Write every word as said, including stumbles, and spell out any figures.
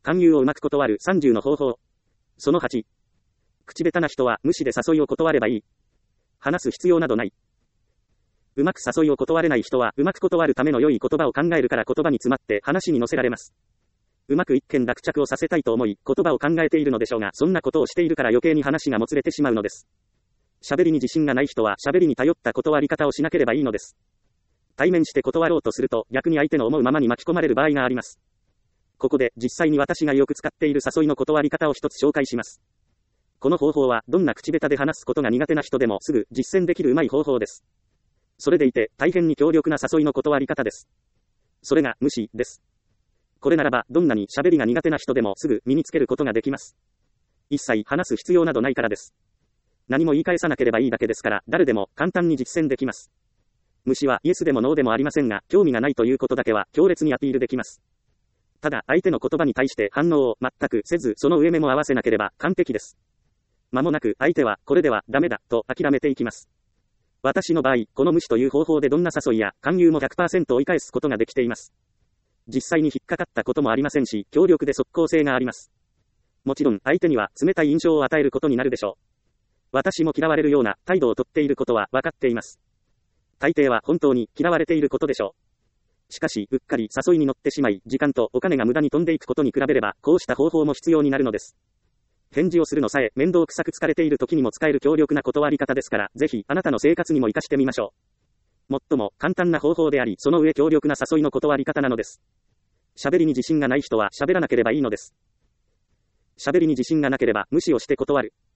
勧誘をうまく断るさんじゅうの方法。そのはち。口下手な人は無視で誘いを断ればいい。話す必要などない。うまく誘いを断れない人はうまく断るための良い言葉を考えるから言葉に詰まって話に乗せられます。うまく一件落着をさせたいと思い言葉を考えているのでしょうが、そんなことをしているから余計に話がもつれてしまうのです。喋りに自信がない人は喋りに頼った断り方をしなければいいのです。対面して断ろうとすると逆に相手の思うままに巻き込まれる場合があります。ここで実際に私がよく使っている誘いの断り方を一つ紹介します。この方法はどんな口下手で話すことが苦手な人でもすぐ実践できるうまい方法です。それでいて大変に強力な誘いの断り方です。それが無視です。これならばどんなに喋りが苦手な人でもすぐ身につけることができます。一切話す必要などないからです。何も言い返さなければいいだけですから誰でも簡単に実践できます。無視はイエスでもノーでもありませんが、興味がないということだけは強烈にアピールできます。ただ相手の言葉に対して反応を全くせずその上目も合わせなければ完璧です。間もなく相手はこれではダメだと諦めていきます。私の場合、この無視という方法でどんな誘いや勧誘も ひゃくパーセント 追い返すことができています。実際に引っかかったこともありませんし、強力で即効性があります。もちろん相手には冷たい印象を与えることになるでしょう。私も嫌われるような態度をとっていることは分かっています。大抵は本当に嫌われていることでしょう。しかし、うっかり誘いに乗ってしまい、時間とお金が無駄に飛んでいくことに比べれば、こうした方法も必要になるのです。返事をするのさえ面倒くさく疲れている時にも使える強力な断り方ですから、ぜひあなたの生活にも活かしてみましょう。最も簡単な方法であり、その上強力な誘いの断り方なのです。喋りに自信がない人は喋らなければいいのです。喋りに自信がなければ無視をして断る。